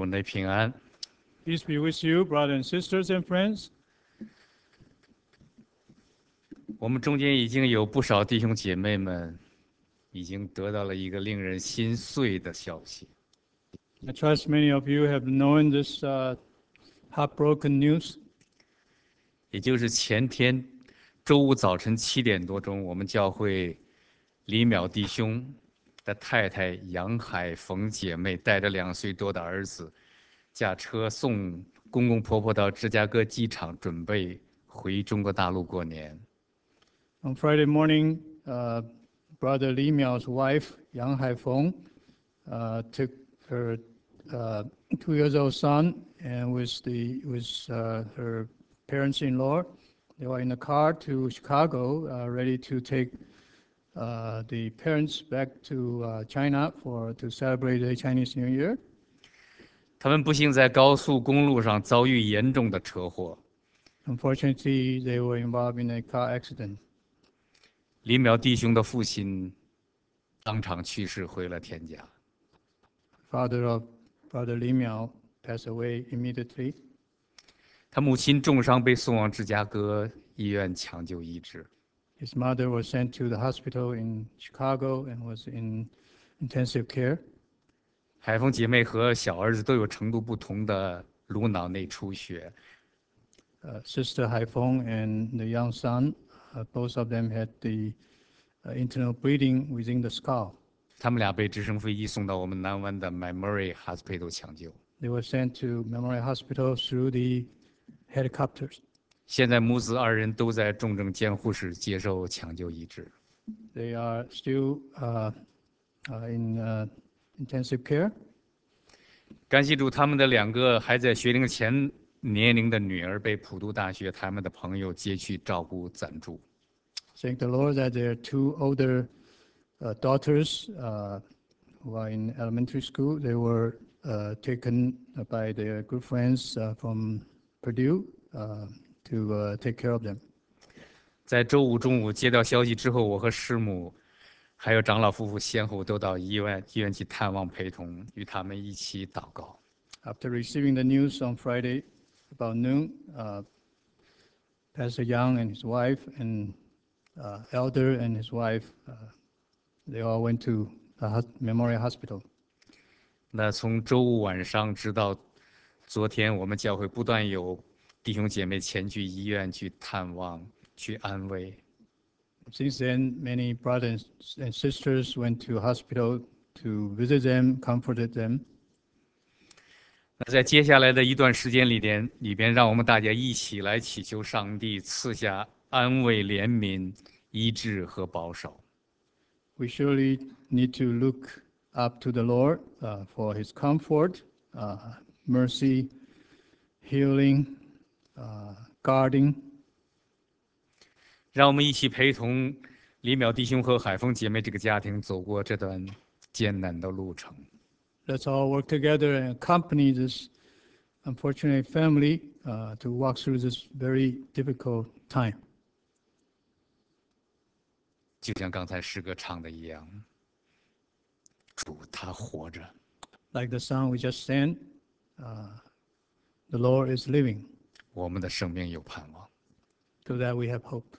们的平安。 Peace be with you, brothers and sisters and friends. 我们中间已经有不少弟兄姐妹们已经得到了一个令人心碎的消息， I trust many of you have known this heartbroken news. 也就是前天周五早晨7点多钟，我们教会李淼弟兄的太太杨海凤姐妹带着2岁多的儿子，驾车送公公婆婆到芝加哥机场，准备回中国大陆过年。 On Friday morning, Brother Li Miao's wife, Yang Haifeng, took her 2-year-old son and with her parents-in-law. They were in a car to Chicago, ready to take the parents back to China to celebrate the Chinese New Year. 他们不幸在高速公路上遭遇严重的车祸。 Unfortunately, they were involved in a car accident. 李淼弟兄的父亲当场去世，回了天家。 Father of Brother Li Miao passed away immediately. 他母亲重伤，被送往芝加哥医院抢救医治。 His mother was sent to the hospital in Chicago and was in intensive care. 海凤姐妹和小儿子都有程度不同的颅脑内出血。 Sister Haifeng and the young son, both of them had the internal bleeding within the skull. 他们俩被直升飞机送到我们南湾的 Memory Hospital 抢救。 They were sent to Memory Hospital through the helicopters. 现在母子2人都在重症监护室接受抢救医治。 They are still in intensive care. 感谢主，他们的2个还在学龄前年龄的女儿被普渡大学他们的朋友接去照顾暂住。 Thank the Lord that their 2 older daughters who are in elementary school, they were taken by their good friends from Purdue to take care of them. 在周五中午接到消息之后，我和师母还有长老夫妇先后都到医院去探望，陪同与他们一起祷告。 After receiving the news on Friday about noon, Pastor Yang and his wife and Elder and his wife, they all went to the Memorial Hospital. 那从周五晚上直到昨天，我们教会不断有弟兄姐妹前去医院去探望、去安慰。 Since then, many brothers and sisters went to hospital to visit them, comforted them. 那在接下来的一段时间里边，让我们大家一起来祈求上帝赐下安慰、怜悯、医治和保守。 We surely need to look up to the Lord for His comfort, mercy, healing, guarding. 让我们一起陪同李淼弟兄和海凤姐妹这个家庭走过这段艰难的路程。 Let's all work together and accompany this unfortunate family to walk through this very difficult time. 就像刚才诗歌唱的一样，主他活着。 Like the song we just sang, the Lord is living, 我们的生命有盼望。 so that we have hope.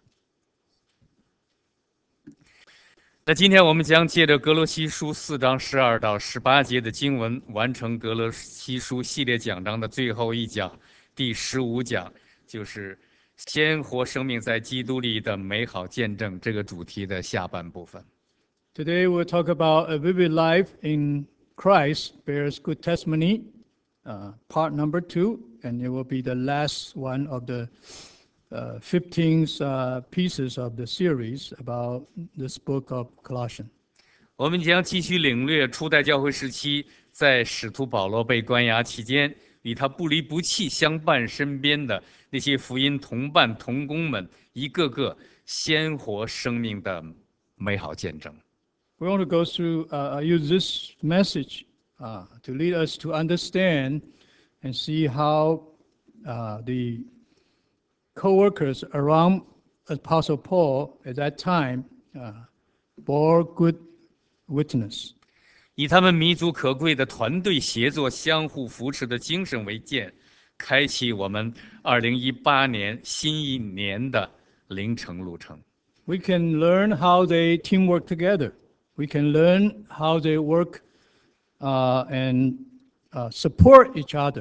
那今天我们将借着格罗西书4章12到18节的经文，完成格罗西书系列讲章的最后一讲，第15讲，就是鲜活生命在基督里的美好见证这个主题的下半部分。 Today we'll talk about a vivid life in Christ bears good testimony, part number 2, and it will be the last one of the 15 pieces of the series about this book of Colossians. 我们将继续领略初代教会时期，在使徒保罗被关押期间，与他不离不弃相伴身边的那些福音同伴同工们，一个个鲜活生命的美好见证。 We want to go through, use this message to lead us to understand and see how the co-workers around Apostle Paul at that time bore good witness. 以他们弥足可贵的团队协作、相互扶持的精神为鉴，开启我们2018年新一年的灵程路程。 We can learn how they teamwork together. We can learn how they work and support each other.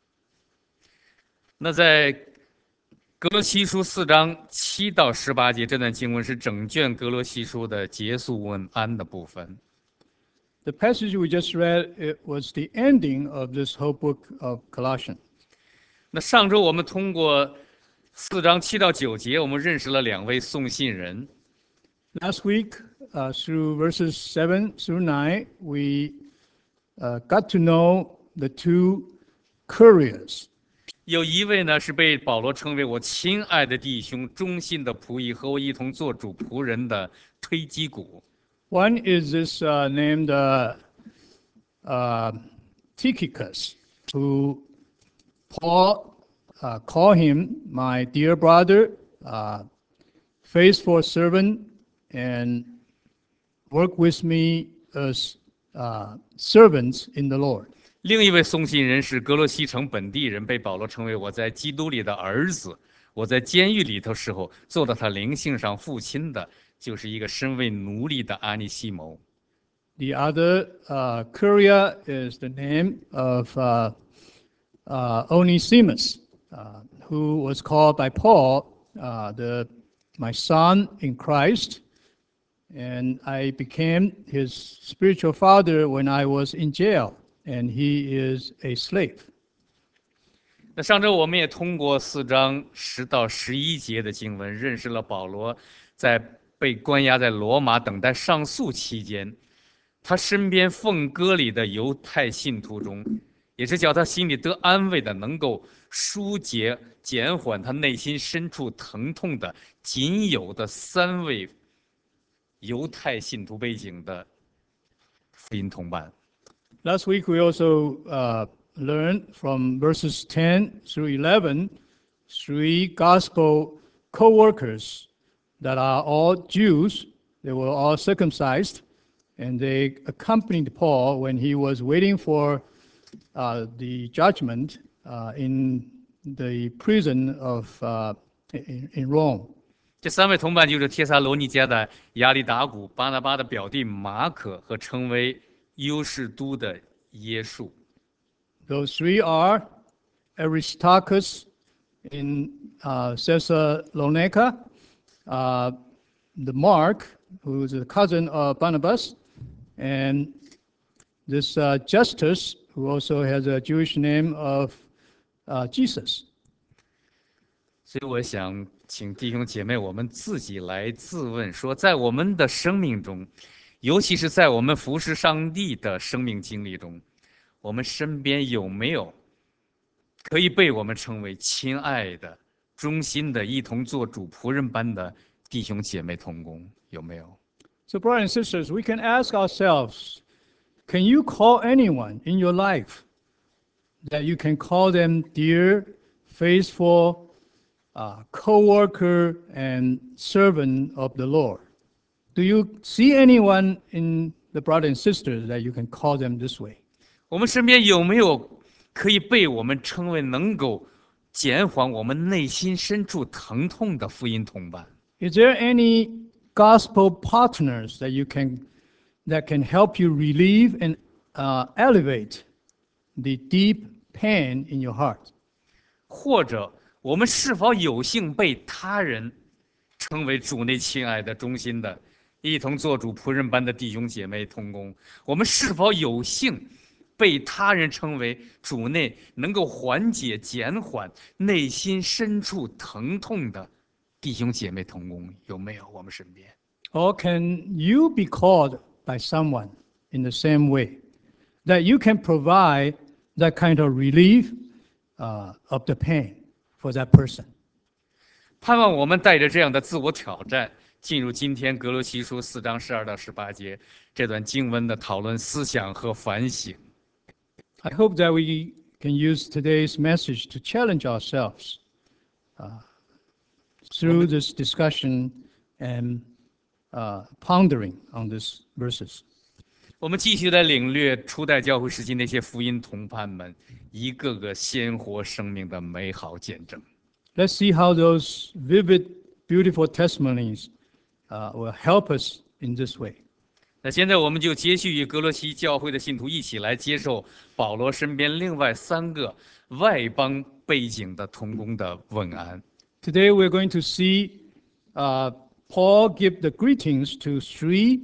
那在格罗西书4章7到18节这段经文是整卷格罗西书的结束问安的部分。 The passage we just read, it was the ending of this whole book of Colossians. 那上周我们通过4章7到9节，我们认识了2位送信人。 Last week, through verses 7 through 9, we got to know the two couriers. 有一位呢是被保罗称为我亲爱的弟兄、忠心的仆役，和我一同做主仆人的推基古。 One is this named Tychicus, who Paul called him my dear brother, faithful servant, and work with me as servants in the Lord. 另一位送信人是格罗西城本地人，被保罗称为我在基督里的儿子。我在监狱里头时候，做了他灵性上父亲的，就是一个身为奴隶的阿尼西谋。 The other courier is the name of Onesimus, who was called by Paul my son in Christ, and I became his spiritual father when I was in jail, and he is a slave. 那上周我们也通过4章10到11节的经文，认识了保罗在被关押在罗马等待上诉期间，他身边奉割礼的犹太信徒中，也是叫他心里得安慰的，能够疏解、减缓他内心深处疼痛的，仅有的3位犹太信徒背景的福音同伴。 Last week we also learned from verses 10 through 11, 3 gospel co-workers that are all Jews. They were all circumcised, and they accompanied Paul when he was waiting for the judgment in the prison in Rome. 这3位同伴就是帖撒罗尼迦的亚里达古、巴拿巴的表弟马可和成为优士都的耶稣。 Those 3 are Aristarchus in Thessalonica, the Mark, who is the cousin of Barnabas, and this Justus, who also has a Jewish name of Jesus. 所以我想请弟兄姐妹我们自己来自问说，在我们的生命中，尤其是在我们服侍上帝的生命经历中，我们身边有没有可以被我们称为亲爱的、忠心的、一同做主仆人般的弟兄姐妹同工？有没有？ So, brothers and sisters, we can ask ourselves, can you call anyone in your life that you can call them dear, faithful, co-worker and servant of the Lord? Do you see anyone in the brothers and sisters that you can call them this way? 我们身边有没有可以被我们称为能够减缓我们内心深处疼痛的福音同伴？ Is there any gospel partners that can help you relieve and elevate the deep pain in your heart? 或者我们是否有幸被他人称为主内亲爱的、忠心的、一同做主仆人般的弟兄姐妹同工？我们是否有幸被他人称为主内能够缓解、减缓内心深处疼痛的弟兄姐妹同工？有没有我们身边？ Or can you be called by someone in the same way that you can provide that kind of relief of the pain for that person? 盼望我们带着这样的自我挑战，进入今天格罗西书4章12到18节这段经文的讨论、思想和反省。 I hope that we can use today's message to challenge ourselves through this discussion and pondering on these verses. 我们继续来领略初代教会时期那些福音同伴们一个个鲜活生命的美好见证。 Let's see how those vivid, beautiful testimonies will help us in this way. 那现在我们就接续与哥罗西教会的信徒一起来接受保罗身边另外3个外邦背景的同工的问安。 Today we're going to see Paul give the greetings to 3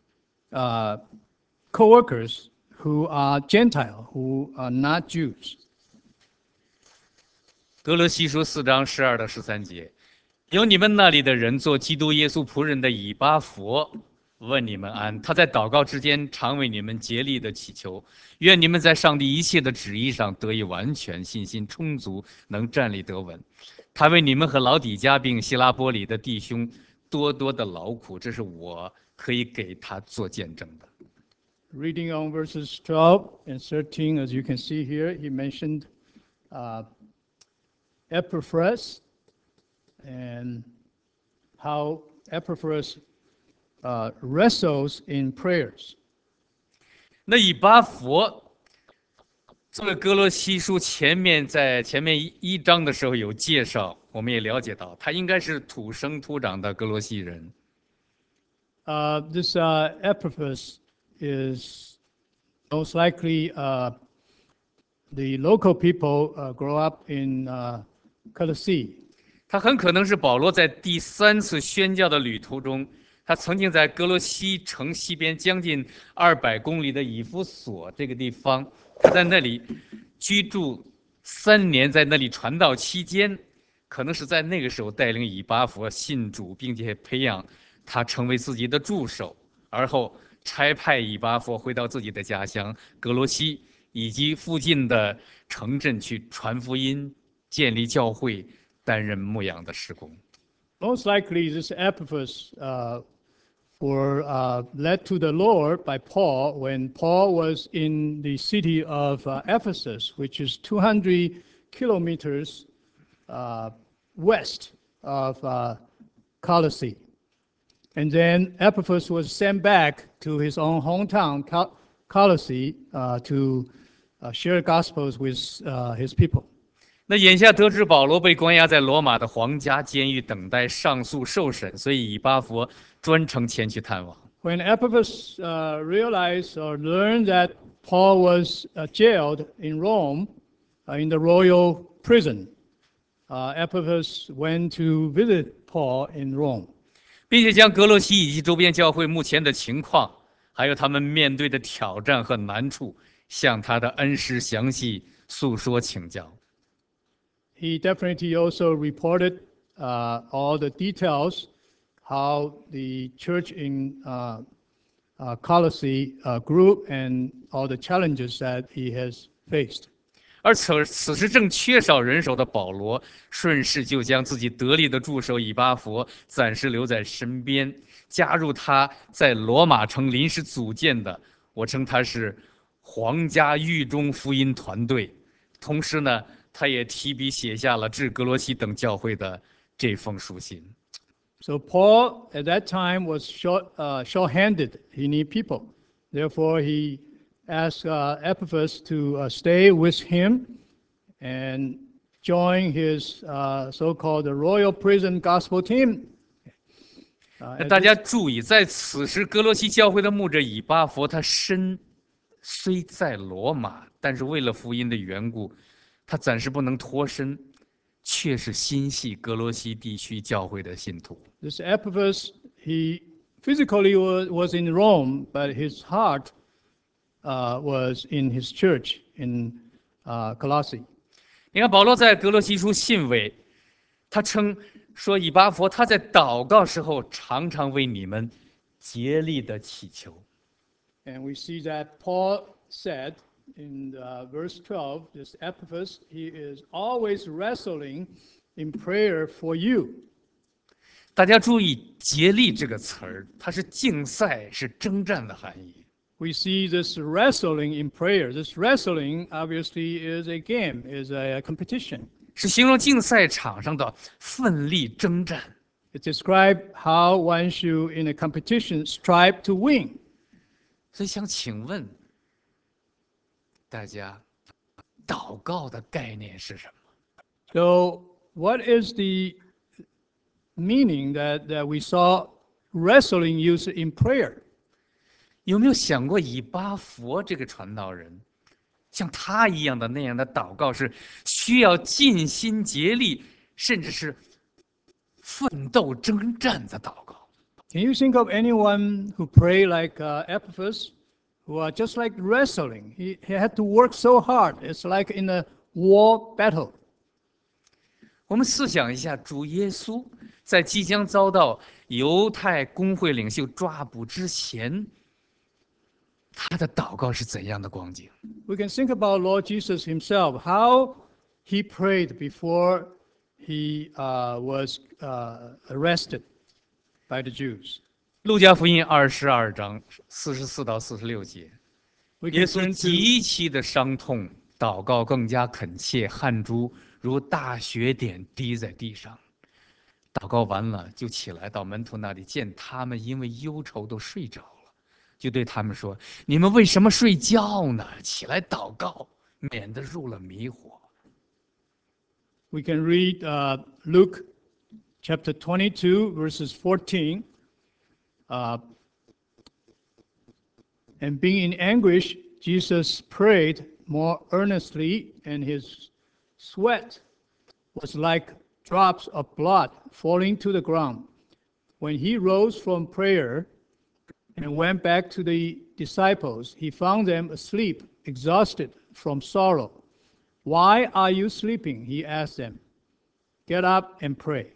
co-workers who are Gentile, who are not Jews. 哥罗西书4章12到13节，有你们那里的人做基督耶稣仆人的以巴弗问你们安，他在祷告之间常为你们竭力的祈求，愿你们在上帝一切的旨意上得以完全，信心充足，能站立得稳。他为你们和老底嘉并希拉波里的弟兄多多的劳苦，这是我可以给他做见证的。 Reading on verses 12 and 13, as you can see here, he mentioned Epaphras and how Epaphras wrestles in prayers. 那以巴弗这个哥罗西书在前面一章的时候有介绍，我们也了解到他应该是土生土长的哥罗西人。 This Epaphras is most likely the local people grow up in Colossae. 他很可能是保罗在第3次宣教的旅途中，他曾经在哥罗西城西边将近200公里的以弗所这个地方，他在那里居住3年，在那里传道期间，可能是在那个时候带领以巴弗信主，并且培养他成为自己的助手，而后差派以巴弗回到自己的家乡哥罗西以及附近的城镇去传福音、建立教会、担任牧养的事工。 Most likely, this Epaphras were led to the Lord by Paul when Paul was in the city of Ephesus, which is 200 kilometers west of Colossae. And then Epaphras was sent back to his own hometown, Colossae, to share gospels with his people. 那眼下得知保罗被关押在罗马的皇家监狱等待上诉受审，所以以巴弗专程前去探望。 When Epaphras realized or learned that Paul was jailed in Rome, in the royal prison, Epaphras went to visit Paul in Rome. 并且将格罗西以及周边教会目前的情况，还有他们面对的挑战和难处，向他的恩师详细诉说请教。 He definitely also reported all the details, how the church in Colossae grew and all the challenges that he has faced. 而此时正缺少人手的保罗，顺势就将自己得力的助手以巴弗暂时留在身边，加入他在罗马城临时组建的，我称他是皇家狱中福音团队。同时呢，他也提笔写下了致格罗西等教会的这封书信。 So Paul at that time was short-handed. He needed people. Therefore, he asked Epaphras to stay with him and join his so-called the royal prison gospel team. 大家注意，在此时哥罗西教会的牧者以巴弗，他身虽在罗马，但是为了福音的缘故，他暂时不能脱身，却是心系哥罗西地区教会的信徒。 This Epaphras, he physically was in Rome, but his heart was in his church in Colossae. 你看保罗在格罗西书信尾，他称说以巴弗他在祷告时候常常为你们竭力的祈求。 And we see that Paul said in verse 12, this Epaphras, he is always wrestling in prayer for you. 大家注意"竭力"这个词儿，它是竞赛、是征战的含义。 We see this wrestling in prayer. This wrestling obviously is a game, is a competition. 是形容竞赛场上的奋力征战。 It describes how one should, in a competition, strive to win. 所以想请问大家，祷告的概念是什么？ So, what is the meaning that we saw wrestling used in prayer? 有没有想过以巴佛这个传道人，像他一样的那样的祷告是需要尽心竭力，甚至是奋斗征战的祷告？ Can you think of anyone who pray like Epaphras, who are just like wrestling? He had to work so hard. It's like in a war battle. 我们试想一下，主耶稣在即将遭到犹太公会领袖抓捕之前，他的祷告是怎样的光景？ We can think about Lord Jesus himself, how he prayed before he was arrested by the Jews. 路加福音22章44到46节， We 耶 can 稣 turn to 极其的伤痛，祷告更加恳切，汗珠如大雪点滴在地上。祷告完了，就起来到门徒那里，见他们因为忧愁都睡着了，就对他们说：“你们为什么睡觉呢？起来祷告，免得入了迷惑。” we can read Luke chapter 22, verses 14. And being in anguish, Jesus prayed more earnestly, and his sweat was like drops of blood falling to the ground. When he rose from prayer and went back to the disciples, he found them asleep, exhausted from sorrow. Why are you sleeping? He asked them. Get up and pray,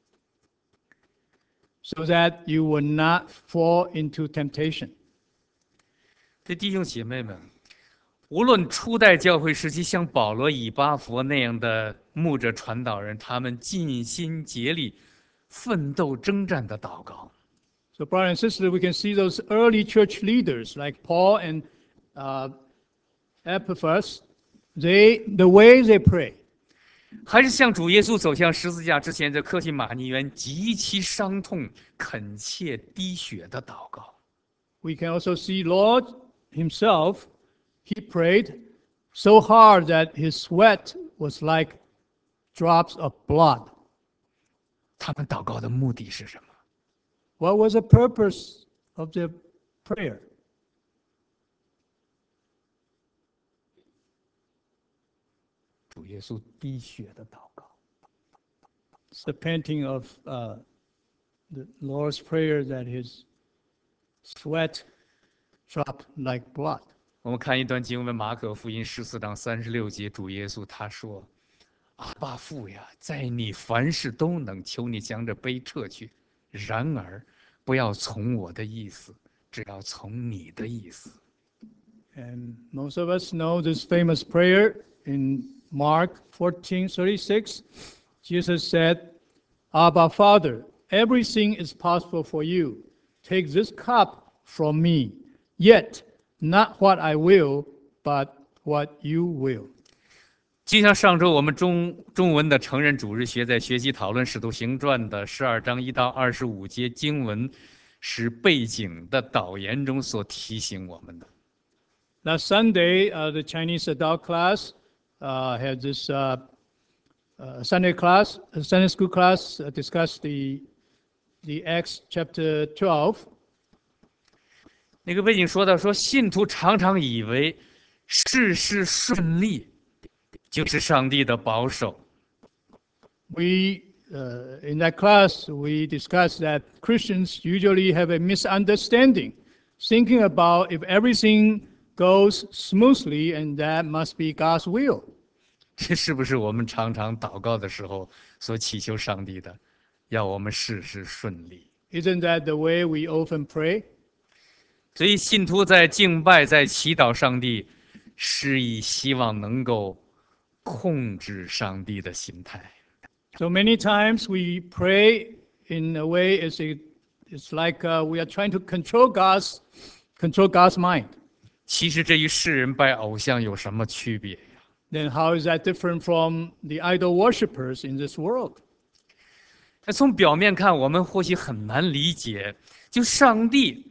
so that you will not fall into temptation. 这弟兄姐妹们，无论初代教会时期像保罗、以巴弗那样的牧者传道人，他们尽心竭力、奋斗征战的祷告。 So, brothers and sisters, we can see those early church leaders like Paul and Epaphras, the way they pray. 还是像主耶稣走向十字架之前，这客西马尼园极其伤痛、恳切滴血的祷告。 We can also see Lord himself, he prayed so hard that his sweat was like drops of blood. 他们祷告的目的是什么？ What was the purpose of their prayer? 主耶稣滴血的祷告。 It's the painting of the Lord's prayer that his sweat dropped like blood. 我们看一段经文，马可福音14章36节，主耶稣他说：“阿爸父呀，在你凡事都能，求你将这杯撤去。然而，不要从我的意思，只要从你的意思。” And most of us know this famous prayer in Mark 14:36. Jesus said, Abba, Father, everything is possible for you. Take this cup from me. Yet, not what I will, but what you will. 就像上周我们中文的成人主日学在学习讨论《使徒行传》的12章1到25节经文是背景的导言中所提醒我们的。 Last Sunday, the Chinese adult class had this Sunday school class discussed the Acts chapter 12. 那个背景说到说，信徒常常以为事事顺利就是上帝的保守。 We in that class we discussed that Christians usually have a misunderstanding, thinking about if everything goes smoothly and that must be God's will. 这是不是我们常常祷告的时候所祈求上帝的，要我们事事顺利？ Isn't that the way we often pray? 所以信徒在敬拜、在祈祷上帝，是以希望能够控制上帝的心态。 So many times we pray in a way it's like we are trying to control God's mind. 其实这与世人拜偶像有什么区别？ Then how is that different from the idol worshippers in this world? 那从表面看，我们或许很难理解，就上帝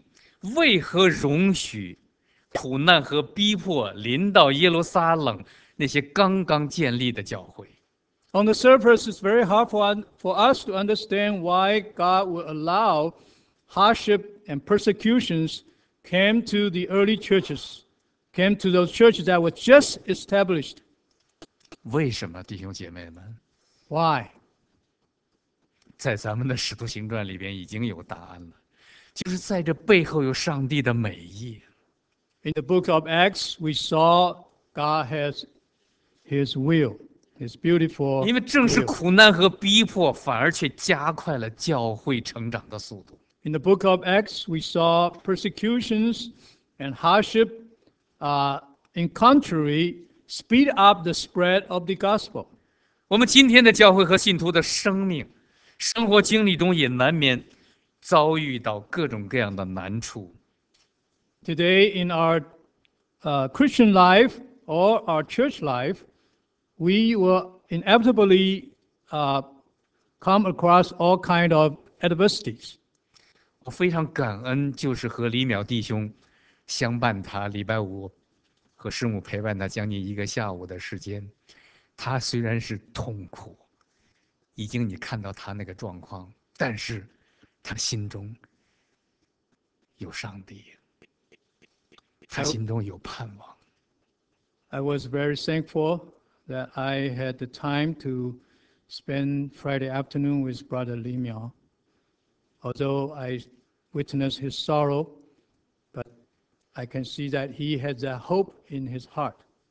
为何容许苦难和逼迫临到耶路撒冷那些刚刚建立的教会？ On the surface, it's very hard for us to understand why God would allow hardship and persecutions came to the early churches, came to those churches that were just established. 为什么，弟兄姐妹们？ Why? 在咱们的《使徒行传》里边已经有答案了，就是在这背后有上帝的美意。 In the book of Acts, we saw God has His will, His beautiful 因为正是 will. 苦难和逼迫，反而却加快了教会成长的速度。 In the book of Acts, we saw persecutions and hardship, in contrary, speed up the spread of the gospel. 我们今天的教会和信徒的生命、生活经历中，也难免遭遇到各种各样的难处。 Today, in our Christian life or our church life, we will inevitably come across all kind of adversities. 我非常感恩，就是和李淼弟兄相伴他礼拜五和师母陪伴他将近1个下午的时间。他虽然是痛苦，已经你看到他那个状况，但是他心中有上帝，他心中有盼望。 I was very thankful that I had the time to spend Friday afternoon with Brother Li Miao. Although I witnessed his sorrow, but I can see that he has that hope in his heart.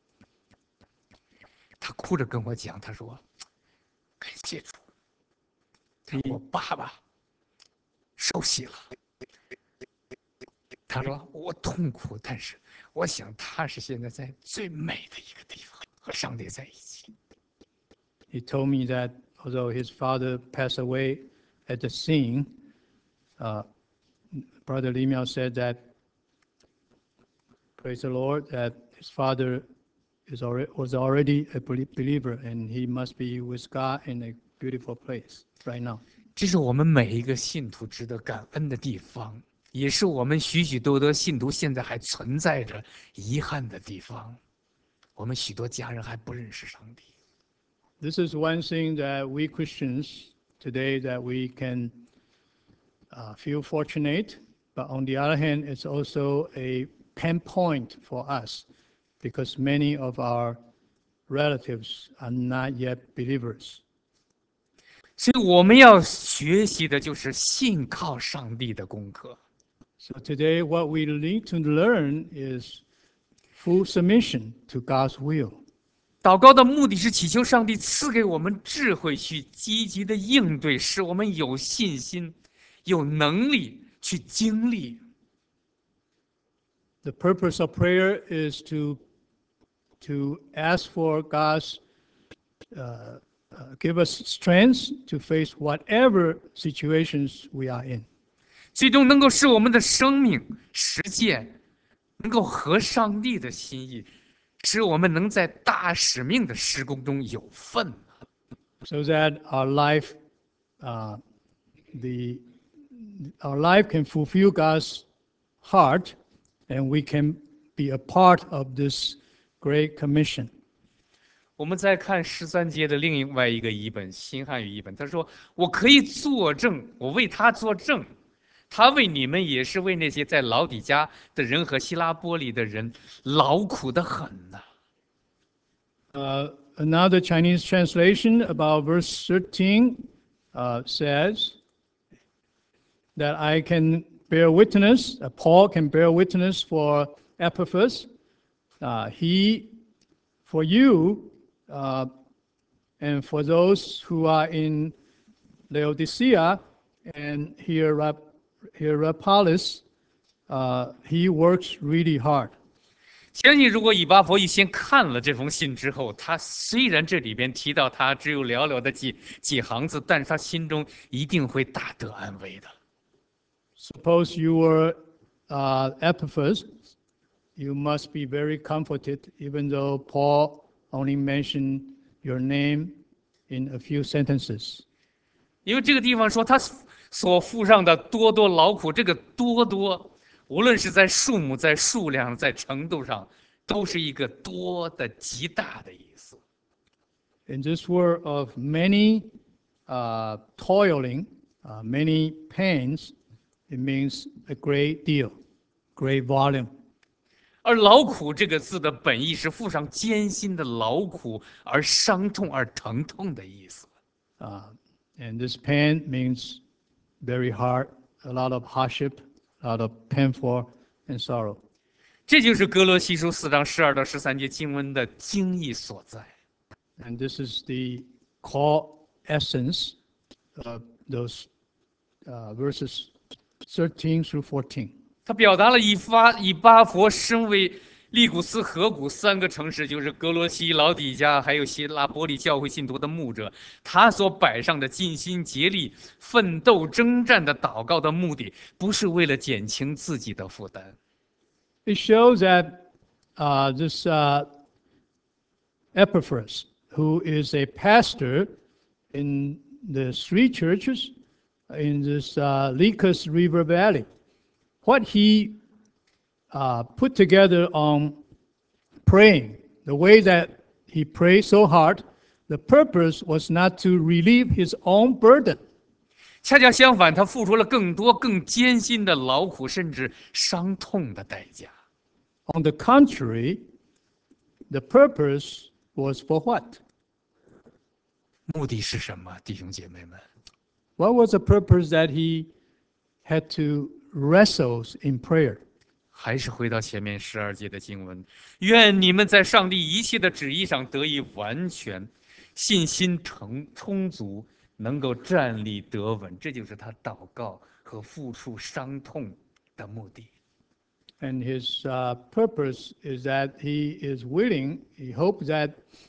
他哭着跟我讲，他说：“感谢主，我爸爸受洗了。”他说：“我痛苦，但是我想他是现在在最美的一个地方，和上帝在一起。” He told me that although his father passed away at the scene, Brother Li Miao said that, praise the Lord, that his father was already a believer and he must be with God in a beautiful place right now. 这是我们每一个信徒值得感恩的地方，也是我们许许多多信徒现在还存在着遗憾的地方。我们许多家人还不认识上帝。 This is one thing that we Christians today that we can feel fortunate, but on the other hand, it's also a pain point for us because many of our relatives are not yet believers. 所以我们要学习的就是信靠上帝的功课。 So today, what we need to learn is full submission to God's will. 祷告的目的是祈求上帝赐给我们智慧，去积极的应对，使我们有信心、有能力去经历。 The purpose of prayer is to ask for God's give us strength to face whatever situations we are in. 最终能够使我们的生命实践能够合上帝的心意，使我们能在大使命的施工中有份。 So that our life, our life can fulfill God's heart, and we can be a part of this great commission. 我们再看13节的另外一个译本，新汉语译本，他说：“我可以作证，我为他作证，他为你们也是为那些在老底家的人和希拉波里的人劳苦的很呐。” Another Chinese translation about verse 13 says that I can bear witness, Paul can bear witness for Epaphras. He, for you, and for those who are in Laodicea and Hierapolis, he works really hard. 相信如果以巴弗一先看了这封信之后，他虽然这里边提到他只有寥寥的几行字，但是他心中一定会大得安慰的。 Suppose you were Epaphras, you must be very comforted, even though Paul only mentioned your name in a few sentences. 因为这个地方说他所付上的多多劳苦，这个多多无论是在数目、在数量、在程度上，都是一个多的极大的意思。 In this world of many toiling, many pains, it means a great deal, great volume. 而劳苦这个字的本意是附上艰辛的劳苦而伤痛而疼痛的意思。 And this pain means very hard, a lot of hardship, a lot of painful and sorrow. 这就是哥罗西书4章12到13节经文的精义所在。 And this is the core essence of those verses 13 through 14. 他表达了以巴佛身为利古斯、河谷3个城市，就是哥罗西、老底加还有希拉波利教会信徒的牧者，他所摆上的尽心竭力、奋斗征战的祷告的目的，不是为了减轻自己的负担。 It shows that this Epaphras, who is a pastor in the 3 churches in this Lycus River Valley, what he put together on praying, the way that he prayed so hard, the purpose was not to relieve his own burden. 恰恰相反，他付出了更多、更艰辛的劳苦，甚至伤痛的代价。 On the contrary, the purpose was for what? 目的是什么，弟兄姐妹们？ What was the purpose that he had to wrestle in prayer? 还是回到前面12节的经文，愿你们在上帝一切的旨意上得以完全，信心充足，能够站立得稳。这就是他祷告和付出伤痛的目的。 And his purpose is that he is willing, he hopes that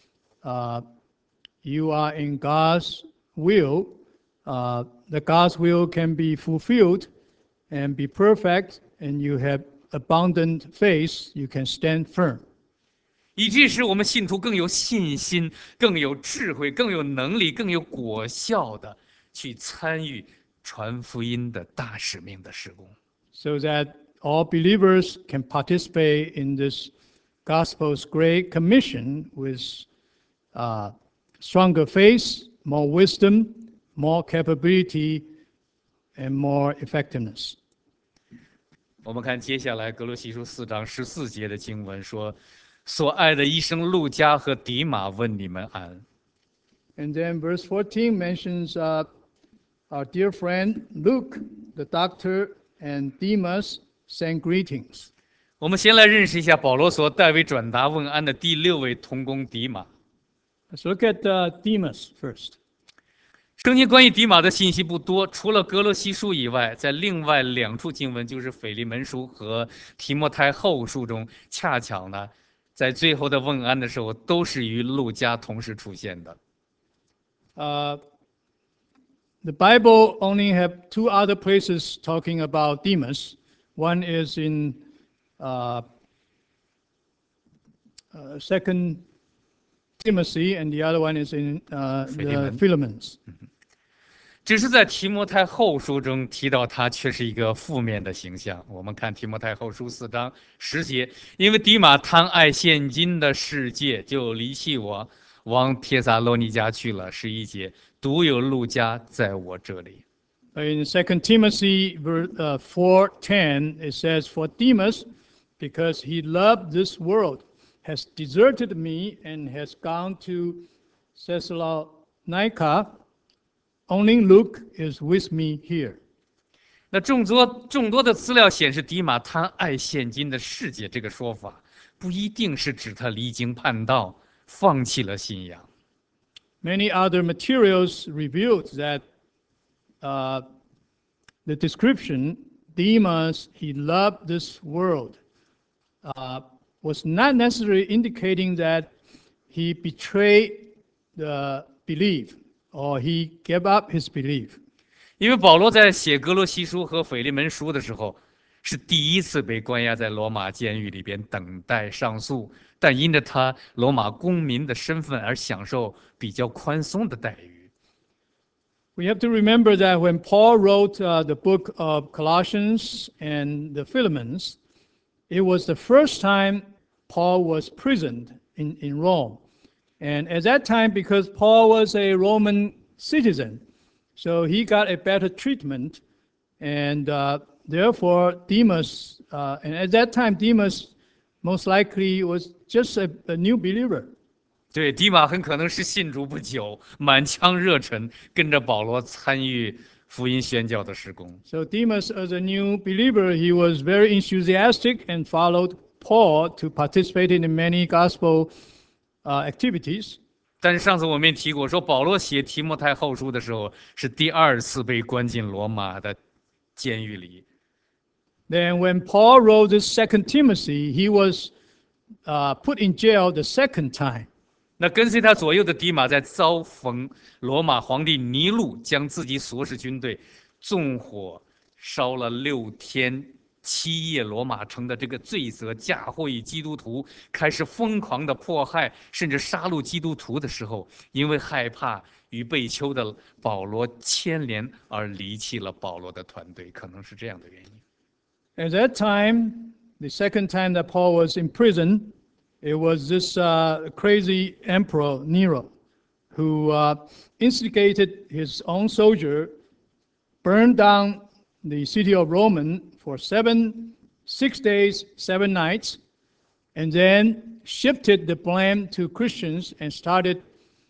you are in God's will, that God's will can be fulfilled and be perfect, and you have abundant faith, you can stand firm. 以致使我们信徒更有信心、更有智慧、更有能力、更有果效的去参与传福音的大使命的事工。 So that all believers can participate in this gospel's great commission with stronger faith, more wisdom, more capability, and more effectiveness. 我们看接下来格罗西书4章14节的经文说：“所爱的医生路加和迪马问你们安。” And then verse 14 mentions our dear friend Luke, the doctor, and Demas send greetings. 我们先来认识一下保罗所代为转达问安的第6位同工迪马。 Let's look at Demas first. 圣经关于迪马的信息不多，除了格罗西书以外，在另外2处经文，就是腓利门书和提摩太后书中，恰巧呢，在最后的问安的时候，都是与路加同时出现的。 The Bible only have 2 other places talking about Demas. One is in 2 Timothy, and the other one is in the Philemons. 只是在提摩太后书中提到他却是一个负面的形象。我们看提摩太后书4章10节，因为迪马贪爱现今的世界，就离弃我，往帖撒罗尼迦去了。11节，独有路加在我这里。 In 2 Timothy 4:10, it says, "For Demas, because he loved this world, has deserted me and has gone to Thessalonica. Only Luke is with me here." 那众多的资料显示，迪马贪爱现今的世界这个说法，不一定是指他离经叛道，放弃了信仰。 Many other materials revealed that the description, Demas, he loved this world, was not necessarily indicating that he betrayed the belief or he gave up his belief. 因为保罗在写哥罗西书和腓利门书的时候，是第一次被关押在罗马监狱里边等待上诉，但因着他罗马公民的身份而享受比较宽松的待遇。 We have to remember that when Paul wrote the book of Colossians and the Philemons, it was the first time Paul was prisoned in Rome. And at that time, because Paul was a Roman citizen, so he got a better treatment. And therefore, Demas, and at that time, Demas most likely was just a new believer. 对，迪马很可能是信主不久，满腔热忱，跟着保罗参与福音宣教的事工。 So Demas, as a new believer, he was very enthusiastic and followed Paul to participate in many gospel activities. 但是上次我们也提过，说保罗写提摩太后书的时候，是第2次被关进罗马的监狱里。 Then when Paul wrote this Second Timothy, he was put in jail the second time. 那跟随他左右的迪马，在遭逢罗马皇帝尼禄将自己所使军队纵火烧了6天7夜罗马城的这个罪责，嫁祸于基督徒，开始疯狂的迫害甚至杀戮基督徒的时候，因为害怕与被囚的保罗牵连而离弃了保罗的团队，可能是这样的原因。 At that time, the second time that Paul was in prison, it was this crazy emperor Nero who instigated his own soldier, burned down the city of Rome for 6 days, 7 nights, and then shifted the blame to Christians and started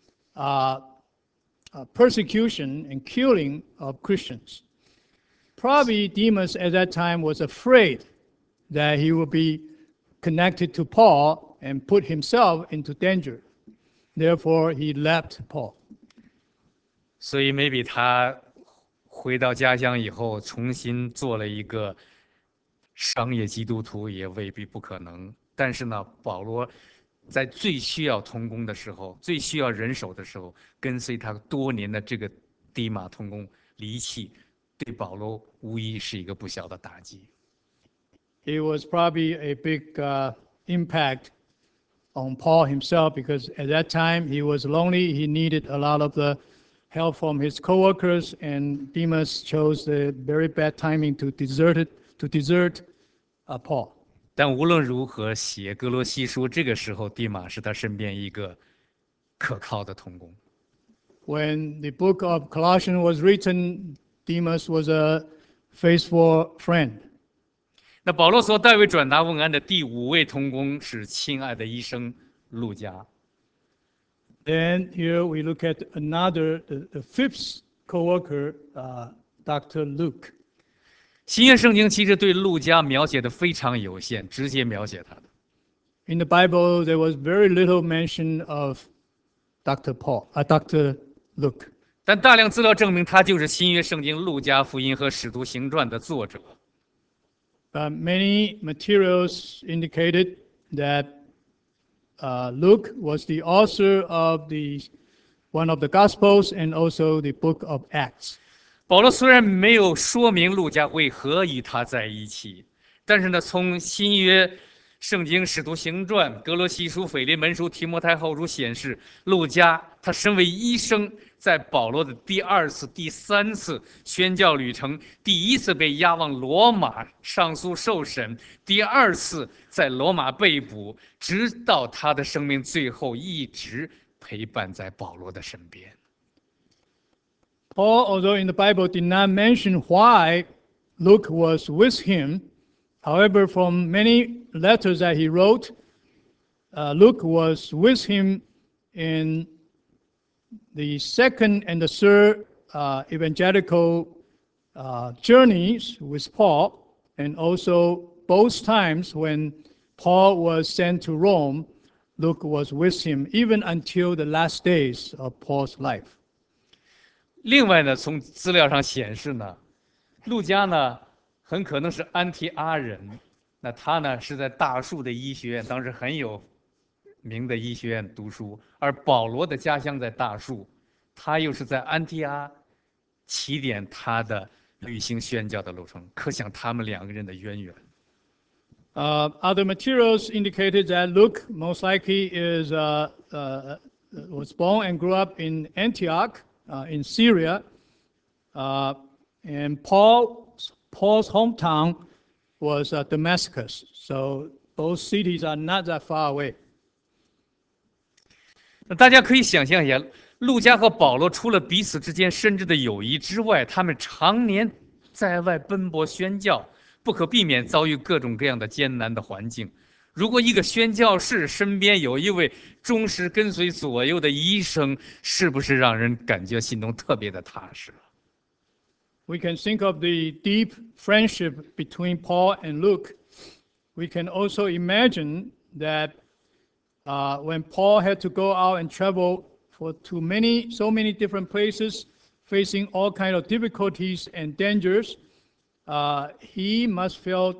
persecution and killing of Christians. Probably Demas at that time was afraid that he would be connected to Paul and put himself into danger. Therefore, he left Paul. 所以maybe他回到家乡以后，重新做了一个商业基督徒，也未必不可能。但是呢，保罗在最需要同工的时候，最需要人手的时候，跟随他多年的这个低马同工离弃，对保罗无疑是一个不小的打击。 It was probably a big impact on Paul himself because at that time he was lonely. He needed a lot of the help from his co-workers, and Demas chose the very bad timing to desert Paul. 但无论如何，写哥罗西书这个时候，地马是他身边一个可靠的同工。 When the book of Colossians was written, Demas was a faithful friend. 那保罗所代为转达问安的第5位同工是亲爱的医生路加。 Then here we look at another, the fifth co-worker, Dr. Luke. 新约圣经其实对路加描写的非常有限，直接描写他的。 In the Bible, there was very little mention of Dr. Luke. 但大量资料证明他就是新约圣经路加福音和使徒行传的作者。 Many materials indicated that Luke was the author of one of the Gospels and also the book of Acts. 保罗虽然没有说明路加为何与他在一起，但是呢，从新约圣经使徒行传、哥罗西书、腓利门书、提摩太后书显示，路加他身为医生，在保罗的第2次、第3次宣教旅程，第1次被押往罗马上诉受审，第2次在罗马被捕，直到他的生命最后一直陪伴在保罗的身边。 Paul, although in the Bible did not mention why Luke was with him, however, from many letters that he wrote, Luke was with him in the second and the third evangelical journeys with Paul, and also both times when Paul was sent to Rome, Luke was with him even until the last days of Paul's life. 另外呢，从资料上显示呢，路加呢很可能是安提阿人，那他呢是在大树的医学院，当时很有名的医学院读书，而保罗的家乡在大树，他又是在安提阿起点他的旅行宣教的路程，可想他们2个人的渊源。 Other materials indicated that Luke most likely was born and grew up in Antioch in Syria, And Paul's hometown was Damascus. So both cities are not that far away. 那大家可以想象一下，路加和保罗除了彼此之间深挚的友谊之外，他们常年在外奔波宣教，不可避免遭遇各种各样的艰难的环境。如果一个宣教士身边有一位忠实跟随左右的医生，是不是让人感觉心中特别的踏实？ We can think of the deep friendship between Paul and Luke. We can also imagine that when Paul had to go out and travel so many different places, facing all kinds of difficulties and dangers, he must felt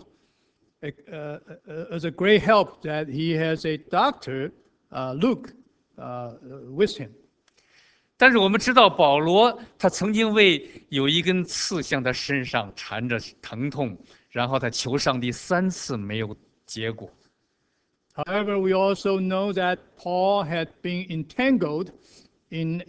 as a great help that he has a doctor, Luke, with him. 但是我们知道，保罗他曾经为有一根刺向他身上缠着疼痛，然后他求上帝3次没有结果。 However, we also know that Paul had been entangled in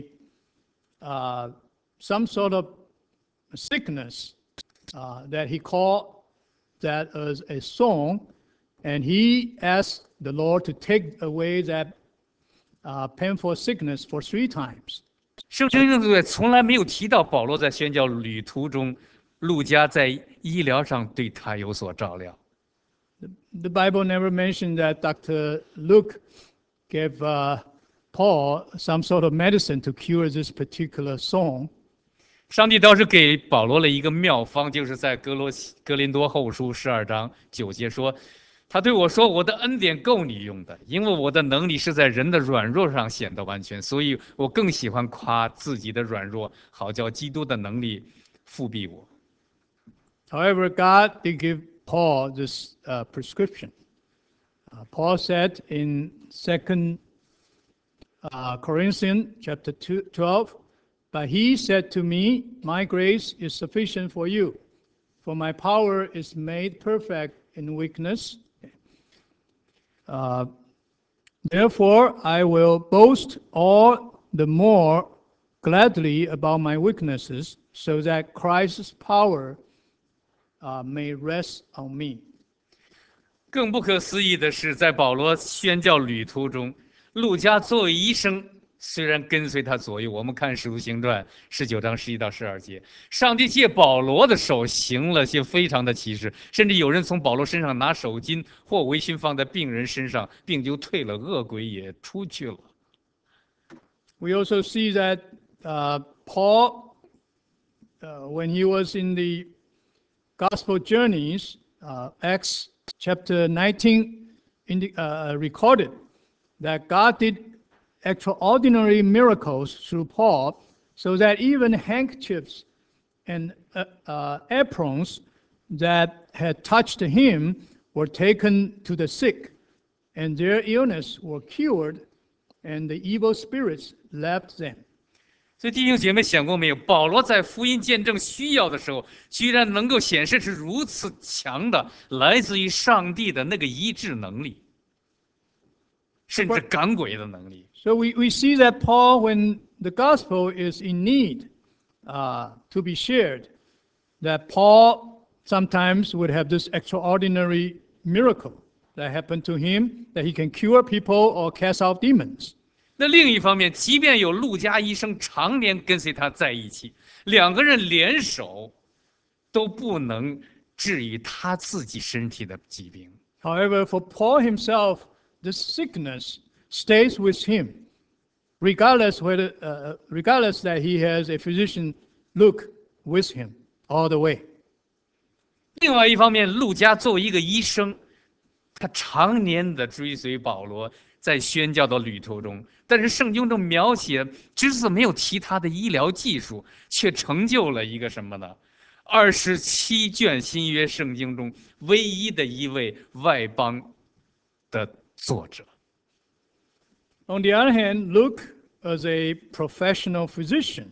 some sort of sickness that he called that as a thorn, and he asked the Lord to take away that painful sickness for 3 times. 圣经中从来没有提到保罗在宣教旅途中，路加在医疗上对他有所照料。 The Bible never mentioned that Dr. Luke gave Paul some sort of medicine to cure this particular thorn. 上帝倒是给保罗了一个妙方，就是在哥林多后书12章9节说，他对我说：“我的恩典够你用的，因为我的能力是在人的软弱上显得完全，所以我更喜欢夸自己的软弱，好叫基督的能力复庇我。” However, God did give Paul this prescription. Paul said in 2 Corinthians chapter 12, but he said to me, my grace is sufficient for you, for my power is made perfect in weakness. Therefore, I will boast all the more gladly about my weaknesses, so that Christ's power may rest on me. 更不可思议的是，在保罗宣教旅途中，路加作为医生，虽然跟随他左右。我们看《使徒行传》19章11到12节，上帝借保罗的手行了些非常的奇事，甚至有人从保罗身上拿手巾或围裙放在病人身上，病就退了，恶鬼也出去了。 We also see that Paul, when he was in the gospel journeys, Acts chapter 19 recorded that God did extraordinary miracles through Paul, so that even handkerchiefs and aprons that had touched him were taken to the sick, and their illness were cured, and the evil spirits left them. 所以弟兄姐妹想过没有？保罗在福音见证需要的时候，居然能够显示出如此强的来自于上帝的那个医治能力，甚至赶鬼的能力。 So we see that Paul, when the gospel is in need to be shared, that Paul sometimes would have this extraordinary miracle that happened to him, that he can cure people or cast out demons. 那另一方面，即便有路加医生常年跟随他在一起，两个人联手都不能治愈他自己身体的疾病。 However, for Paul himself, this sickness stays with him, regardless that he has a physician Luke with him all the way. 另外一方面，路加作为一个医生，他常年的追随保罗在宣教的旅途中，但是圣经中描写只字没有提他的医疗技术，却成就了一个什么呢？27卷新约圣经中唯一的一位外邦的作者。 On the other hand, Luke, as a professional physician,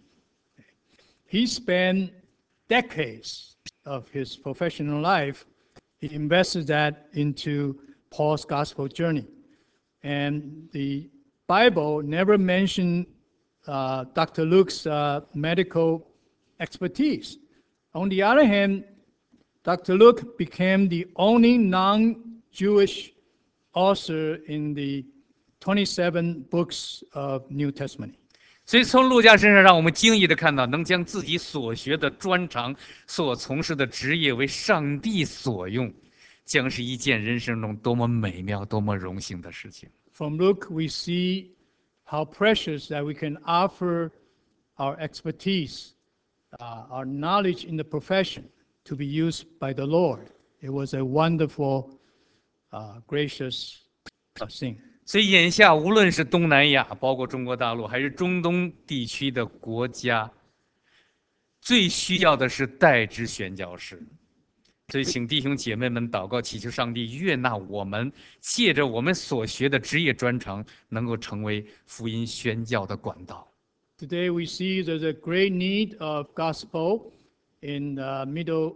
he spent decades of his professional life, he invested that into Paul's gospel journey. And the Bible never mentioned Dr. Luke's medical expertise. On the other hand, Dr. Luke became the only non-Jewish author in the 27 books of New Testament. 所以从路加身上，让我们惊异的看到，能将自己所学的专长、所从事的职业为上帝所用，将是一件人生中多么美妙、多么荣幸的事情。 From Luke, we see how precious that we can offer our expertise, our knowledge in the profession to be used by the Lord. It was a wonderful, gracious thing. 所以眼下，无论是东南亚，包括中国大陆，还是中东地区的国家，最需要的是代职宣教士。所以，请弟兄姐妹们祷告，祈求上帝悦纳我们，借着我们所学的职业专长，能够成为福音宣教的管道。 Today we see there's a great need of gospel in Middle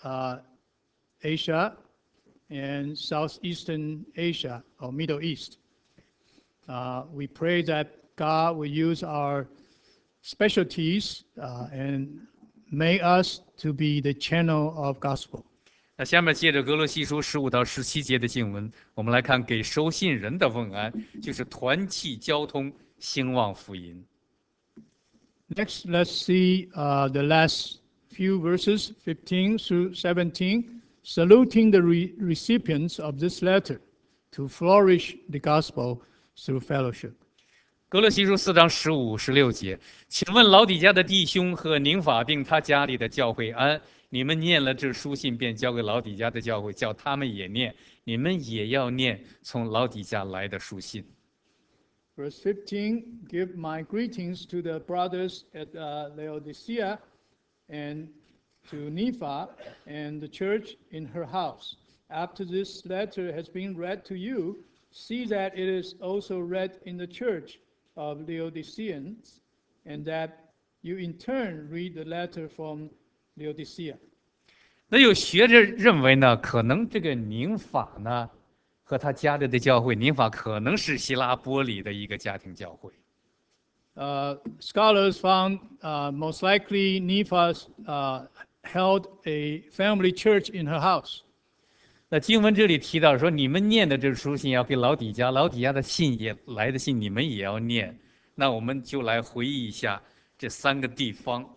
Asia and Southeastern Asia or Middle East. We pray that God will use our specialties and make us to be the channel of gospel. 那下面借着哥罗西书15到17节的经文，我们来看给收信人的问安，就是团契交通，兴旺福音。 Next, let's see the last few verses, 15 through 17, saluting the recipients of this letter to flourish the gospel through fellowship. 哥罗西书4章15、16节，请问老底家的弟兄和宁法并他家里的教会安。你们念了这书信，便交给老底家的教会，叫他们也念。你们也要念从老底家来的书信。 Verse 15, give my greetings to the brothers at Laodicea and to Nympha and the church in her house. After this letter has been read to you, see that it is also read in the church of Laodiceans, and that you in turn read the letter from Laodicea. 那有学者认为呢，可能这个宁法呢和他家里的教会，宁法可能是希拉波里的一个家庭教会。 Scholars found most likely Nympha held a family church in her house. 那经文这里提到说，你们念的这书信要给老底家，老底家的信也来的信，你们也要念。那我们就来回忆一下这3个地方。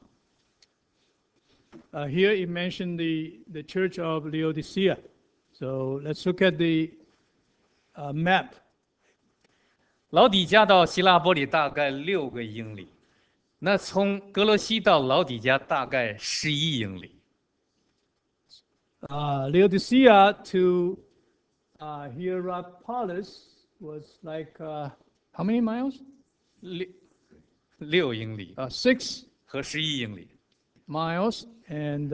Here it mentioned the church of Laodicea. So let's look at the map. 老底家到希拉波里大概6个英里，那从格罗西到老底家大概11英里。 Laodicea to Hierapolis was like how many miles? 6英里 6 和11英里。 miles and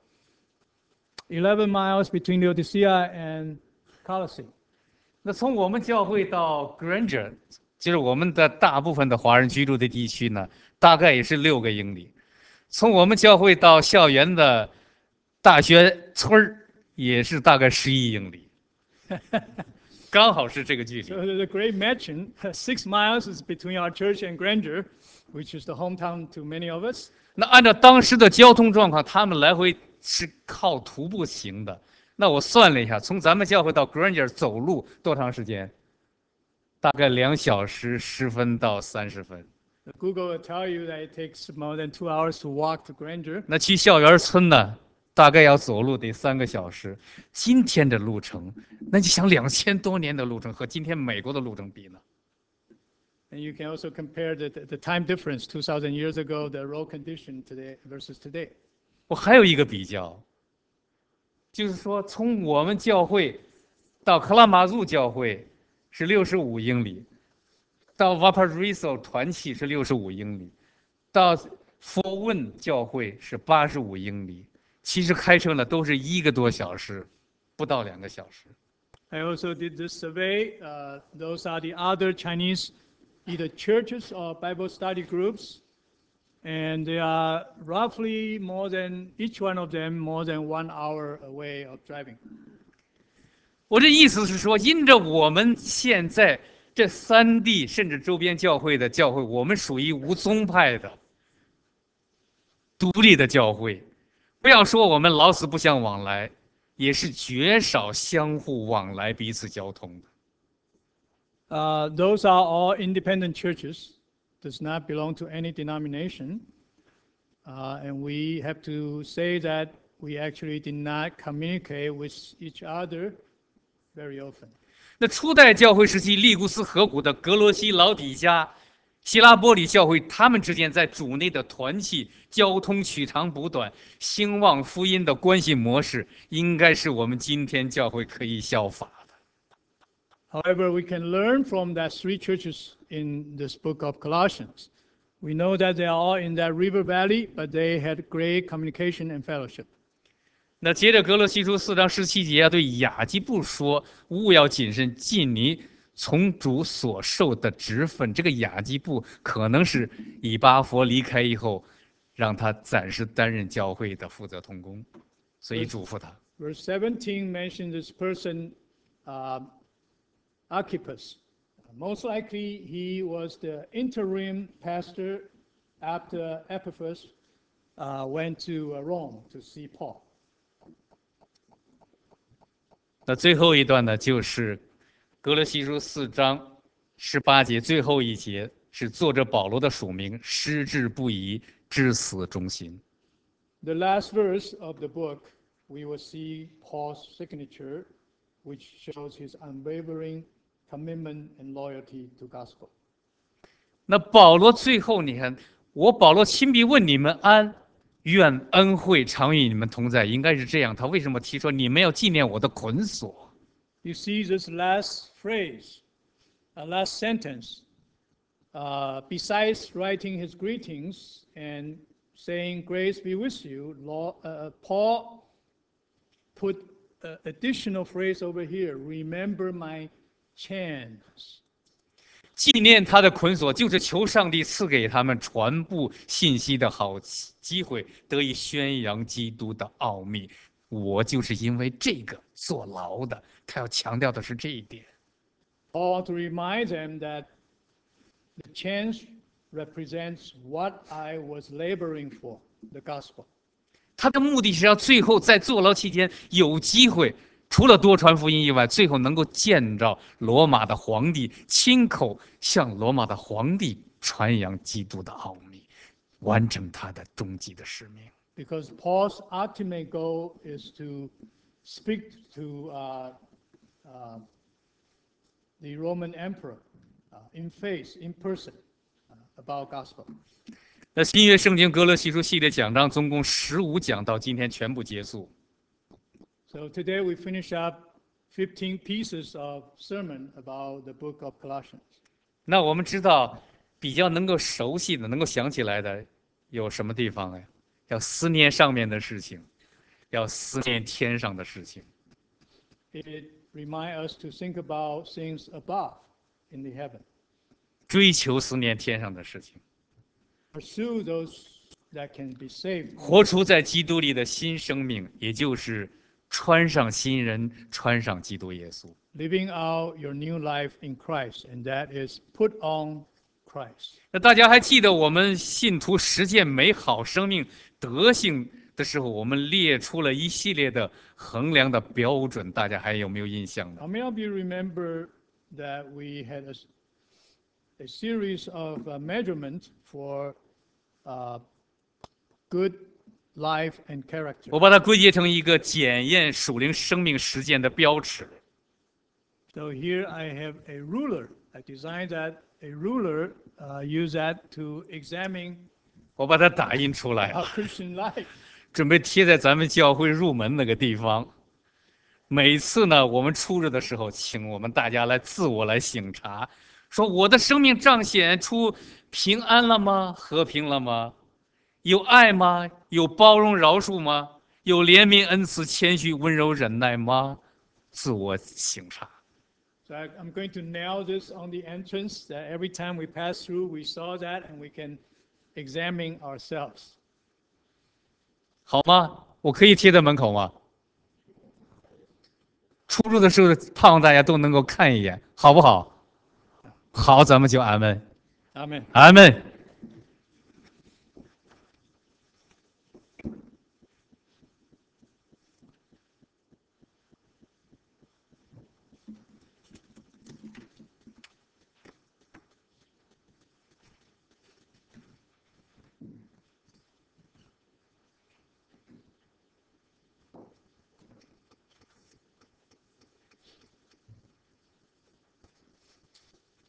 11 miles between Laodicea and Colossae. 那从我们教会到 Granger， 就是我们的大部分的华人居住的地区呢，大概也是6个英里。从我们教会到校园的大学村也是大概11英里，刚好是这个距离。 So there's a great matching. 6 miles is between our church and Granger, which is the hometown to many of us. 那按照当时的交通状况，他们来回是靠徒步行的。那我算了一下，从咱们教会到 Granger 走路多长时间？大概2小时10分到30分。 Google will tell you that it takes more than 2 hours to walk to Granger. 那去校园村呢，大概要走路得3个小时。今天的路程，那你想2000多年的路程和今天美国的路程比呢？ And you can also compare the time difference 2,000 years ago, the road condition today versus today. 我还有一个比较，就是说从我们教会到克拉马祖教会是65英里，到 Valparaiso 团契是65英里，到 Fort Wayne 教会是85英里。其实开车呢都是1个多小时，不到2个小时。 I also did this survey. Those are the other Chinese either churches or Bible study groups, and they are roughly each one of them more than 1 hour away of driving. 我这意思是说，因着我们现在这3地甚至周边教会的教会，我们属于无宗派的， 独立的教会。不要说我们老死不相往来，也是绝少相互往来、彼此交通的。 Those are all independent churches, does not belong to any denomination. And we have to say that we actually did not communicate with each other very often. 那初代教会时期，利古斯河谷的格罗西、老底嘉、希拉波里教会，他们之间在主内的团契、交通取长补短、兴旺福音的关系模式，应该是我们今天教会可以效法的。 However, we can learn from that three churches in this book of Colossians. We know that they are all in that river valley, but they had great communication and fellowship. 那接着格罗西书4章17节啊，对雅基布说：“务要谨慎，尽你从主所受的职分。”这个雅基布可能是以巴弗离开以后，让他暂时担任教会的负责同工，所以嘱咐他。 Verse 17 mentions this person, Archippus. Most likely, he was the interim pastor after Epaphras went to Rome to see Paul. 那最后一段呢，就是格罗西书4章18节最后一节，是作者保罗的署名，矢志不移，至死忠心。 The last verse of the book, we will see Paul's signature, which shows his unwavering commitment and loyalty to gospel. 那保罗最后，你看，我保罗亲笔问你们安，愿恩惠常与你们同在，应该是这样。他为什么提说你们要纪念我的捆锁？ You see this last phrase, last sentence. Besides writing his greetings and saying grace be with you, Paul put an additional phrase over here, remember my chains. 纪念他的捆锁，就是求上帝赐给他们传布信息的好机会，得以宣扬基督的奥秘。我就是因为这个坐牢的。他要强调的是这一点。 Paul wants to remind them that the chains represents what I was laboring for, the gospel. 他的目的是要最后在坐牢期间有机会，除了多传福音以外，最后能够见着罗马的皇帝，亲口向罗马的皇帝传扬基督的奥秘，完成他的终极的使命。 Because Paul's ultimate goal is to speak to the Roman emperor in face, in person, about gospel. 那新约圣经格罗西书系列讲章总共15讲，到今天全部结束。 So today we finish up 15 pieces of sermon about the book of Colossians. 那我们知道比较能够熟悉的、能够想起来的有什么地方呀？要思念上面的事情，要思念天上的事情。 It reminds us to think about things above in the heaven. 追求思念天上的事情， Pursue those that can be saved. 活出在基督里的新生命，也就是穿上新人，穿上基督耶稣。 Living out your new life in Christ, and that is put on Christ. 那大家还记得我们信徒实践美好生命德性的时候，我们列出了一系列的衡量的标准，大家还有没有印象呢？ How many of you remember that we had a series of measurements for good life and character? 我把它归结成一个检验属灵生命实践的标尺。 So here I have a ruler. I designed that a ruler use that to examine 我把它打印出来 our 了， Christian life. 准备贴在咱们教会入门那个地方。每次呢，我们出入的时候，请我们大家来自我来省察，说我的生命彰显出平安了吗？和平了吗？有爱吗？有包容饶恕吗？有怜悯恩慈谦虚温柔忍耐吗？自我省察。 So I'm going to nail this on the entrance that every time we pass through, we saw that and we can examine ourselves. 好吗？我可以贴在门口吗？出入的时候，盼望大家都能够看一眼，好不好？好，咱们就阿门， Amen. 阿门。